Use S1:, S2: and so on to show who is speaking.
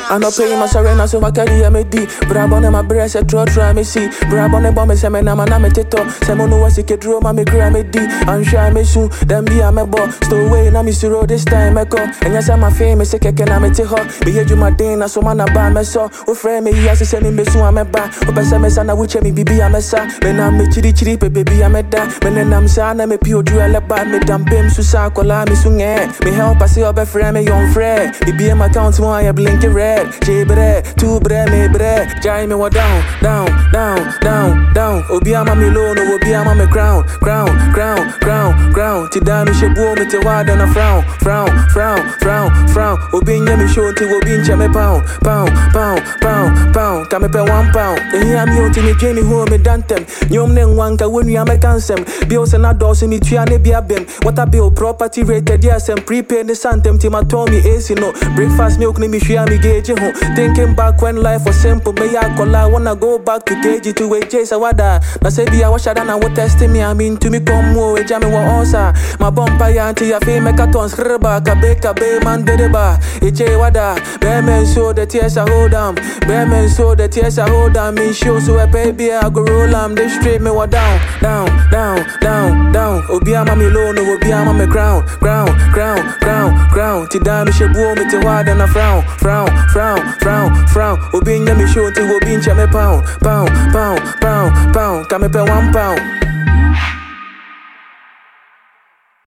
S1: I'm not paying my surrender, so I carry a medi. Brabon in my breast, a throat, try me see. Brabon and bomb, semen, I'm a tito. Semono was a kid, room, I'm a gramedy. I'm shy, me soon, then be a mebo. Stow away, and I'm Mr. This time, I come. And yes, I'm a famous, a cake, and I'm a tiho. Be here, you my dana, so man, I buy my saw. Who frame me, yes, send me soon, I'm a bar. Who pass a mess, and I wish me be a messa. When I'm a chitty, baby, I'm a da. When I'm sad, I'm a pure duel about me, damn pim, Susakola, me soon, me help, I see up a frame, a young friend. Be my count, why I blink it red. J bread, two bread, me bread. Jai me what down. Obiama me low, no Obiama me crown. Tidam me shabu me te wad and a frown. Obinya me show to Obincha me pound. Come up £1. And here I'm young to me Jamie who me dantem. Yom nen wanka when we am a cansem. Bills and adults me triane be a bim. What a bill property rated yes and prepaid the santem to my Tommy AC no. Breakfast milk ni me share me gauge home. Thinking back when life was simple, may I call I wanna go back to KG to a chase a wada. Na say be a washer than I would test me. I mean to me come more a jammy wa onsa. My bumper auntie a fame make a tons reba kabeka bay man dedeba. Eche wada. Bearman so the tears I hold them. Bearman so the tears I hold them. Me show so a baby I go roll them. They straight me wa down. Obiama me low no Obiama me crown. Tidam me shabu me te wad and a frown. Obinya me show to Obincha me pound. Come up £1.